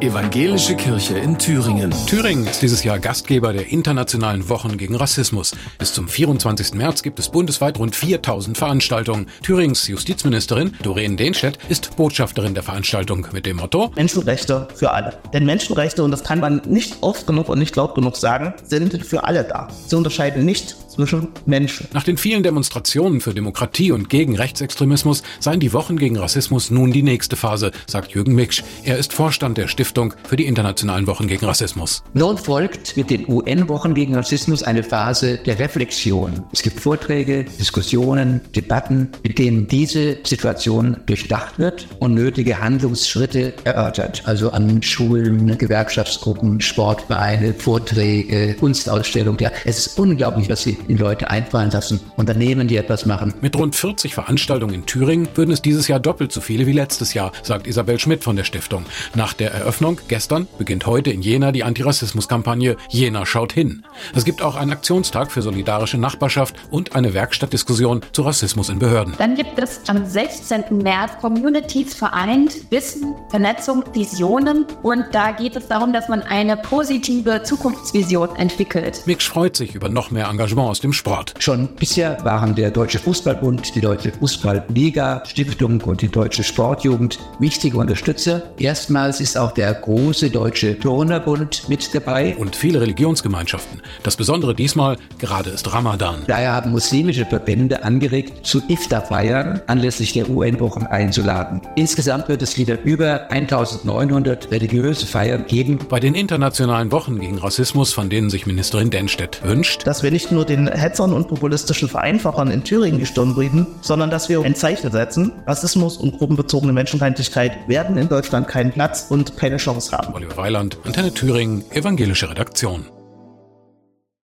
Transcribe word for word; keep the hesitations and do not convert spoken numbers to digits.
Evangelische Kirche in Thüringen. Thüringen ist dieses Jahr Gastgeber der Internationalen Wochen gegen Rassismus. Bis zum vierundzwanzigsten März gibt es bundesweit rund viertausend Veranstaltungen. Thürings Justizministerin Doreen Dehnstedt ist Botschafterin der Veranstaltung mit dem Motto Menschenrechte für alle. Denn Menschenrechte, und das kann man nicht oft genug und nicht laut genug sagen, sind für alle da. Sie unterscheiden nicht zwischen Menschen. Nach den vielen Demonstrationen für Demokratie und gegen Rechtsextremismus seien die Wochen gegen Rassismus nun die nächste Phase, sagt Jürgen Miksch. Er ist Vorstand der Stiftung für die Internationalen Wochen gegen Rassismus. Nun folgt mit den U N-Wochen gegen Rassismus eine Phase der Reflexion. Es gibt Vorträge, Diskussionen, Debatten, mit denen diese Situation durchdacht wird und nötige Handlungsschritte erörtert. Also an Schulen, Gewerkschaftsgruppen, Sportvereine, Vorträge, Kunstausstellungen. Ja, es ist unglaublich, was sie die Leute einfallen lassen, Unternehmen, die etwas machen. Mit rund vierzig Veranstaltungen in Thüringen würden es dieses Jahr doppelt so viele wie letztes Jahr, sagt Isabel Schmidt von der Stiftung. Nach der Eröffnung gestern beginnt heute in Jena die Antirassismus-Kampagne Jena schaut hin. Es gibt auch einen Aktionstag für solidarische Nachbarschaft und eine Werkstattdiskussion zu Rassismus in Behörden. Dann gibt es am sechzehnten März Communities vereint, Wissen, Vernetzung, Visionen, und da geht es darum, dass man eine positive Zukunftsvision entwickelt. Miksch freut sich über noch mehr Engagement aus dem Sport. Schon bisher waren der Deutsche Fußballbund, die Deutsche Fußballliga, Stiftung und die Deutsche Sportjugend wichtige Unterstützer. Erstmals ist auch der große Deutsche Turnerbund mit dabei. Und viele Religionsgemeinschaften. Das Besondere diesmal, gerade ist Ramadan. Daher haben muslimische Verbände angeregt, zu Iftar-Feiern anlässlich der U N-Wochen einzuladen. Insgesamt wird es wieder über eintausendneunhundert religiöse Feiern geben. Bei den Internationalen Wochen gegen Rassismus, von denen sich Ministerin Dehnstedt wünscht, dass wir nicht nur den Hetzern und populistischen Vereinfachern in Thüringen die Stirn bieten, sondern dass wir ein Zeichen setzen. Rassismus und gruppenbezogene Menschenfeindlichkeit werden in Deutschland keinen Platz und keine Chance haben. Oliver Weiland, Antenne Thüringen, Evangelische Redaktion.